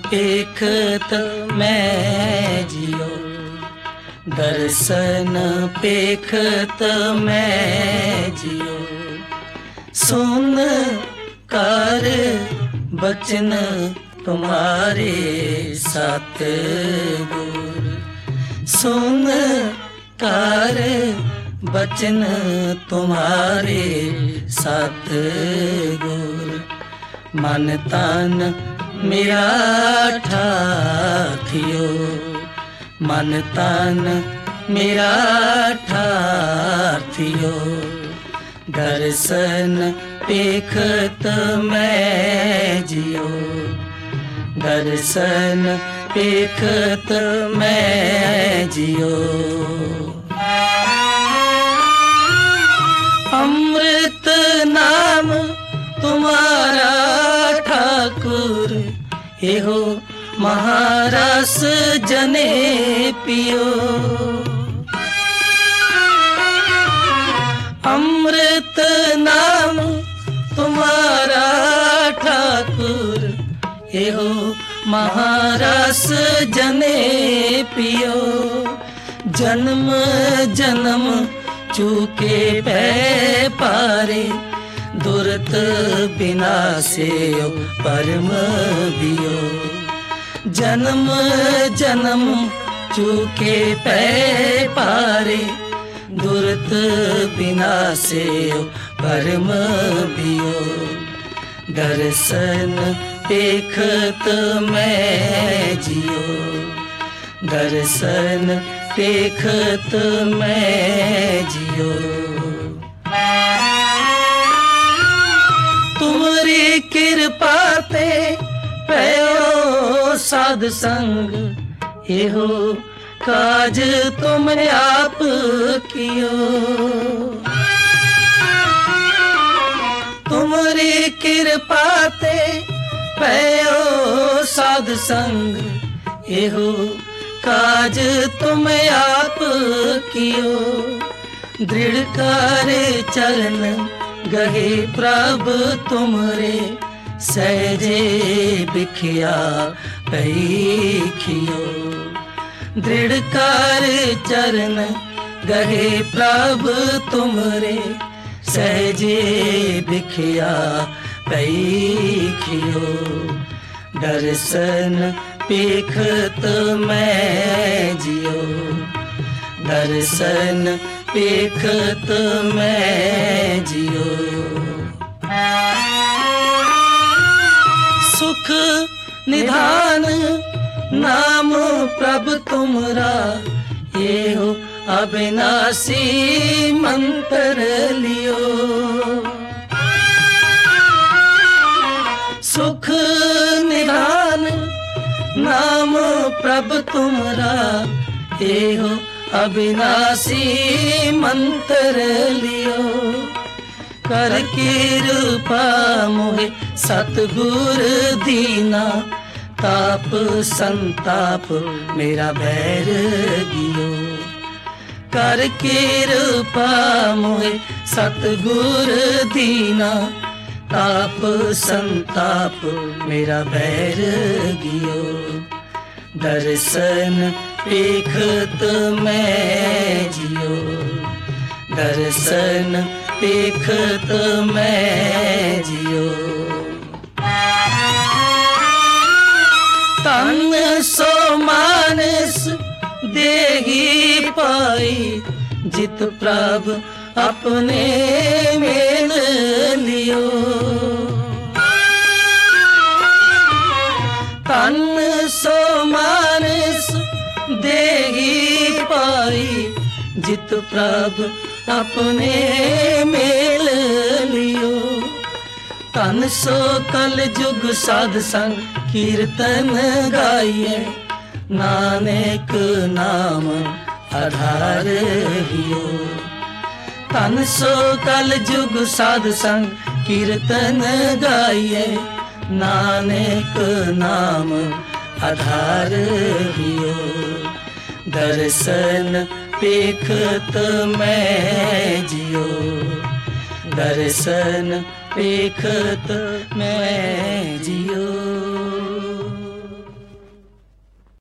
पेखत मैं जियो, दर्शन पेखत मैं जियो। सुन कर बचन तुम्हारे सतगुर, सुन कर बचन तुम्हारे सतगुर। मन तन मेरा ठाठियो, मन तन मेरा ठाठियो। दर्शन पेखत मैं जियो, दर्शन पेखत मैं जियो। अमृत नाम तुम्हारा ठाकुर, एहो महारस जने पियो। अमृत नाम तुम्हारा ठाकुर, एहो महारस जने पियो। जन्म जन्म चूके पै पारे, दुरत बिनासे परम बियो। जन्म जन्म चूके पै पारे, दुरत बिनासे परम बियो। दर्शन पेखत मैं जियो, दर्शन पेखत मैं जियो। तुम्हारी कृपा ते पयो साध संग, एहो काज तुम आप कियो। तुम्हारी कृपा ते पयो साध संग, एहो काज तुम आप कियो। दृढ़ कर चरण गहे प्रभु तुमरे, सहजे बिखिया पैखियो। दृढ़ कर चरण गहे प्रभु तुमरे, सहजे बिखिया पैखियो। दर्शन पेखत मैं जियो, दर्शन पेखत मैं जियो। सुख निधान नाम प्रभु तुमरा, ये हो अविनाशी मंत्र लियो। सुख निधान नाम प्रभु तुमरा, ये हो अविनाशी मंत्र लियो। कर कृपा मोहे सतगुर दीना, ताप संताप मेरा बैर गियो। कर कृपा मोहे सतगुर दीना, ताप संताप मेरा बैर गियो। दर्शन पेखत मैं जियो, दर्शन पेखत मैं जियो। तन सो मानस देही पाई, जित प्रभु अपने मेल लियो। तन सो मानस देही पाई, जित प्रभु अपने मेल लियो। तन सो कल जुग साध संग कीर्तन गाइए, नानक नाम आधार हियो। तन सो कल जुग साध संग कीर्तन गाइए, नानक नाम आधार हियो। दर्शन पेखत मैं जियो, दर्शन पेखत मैं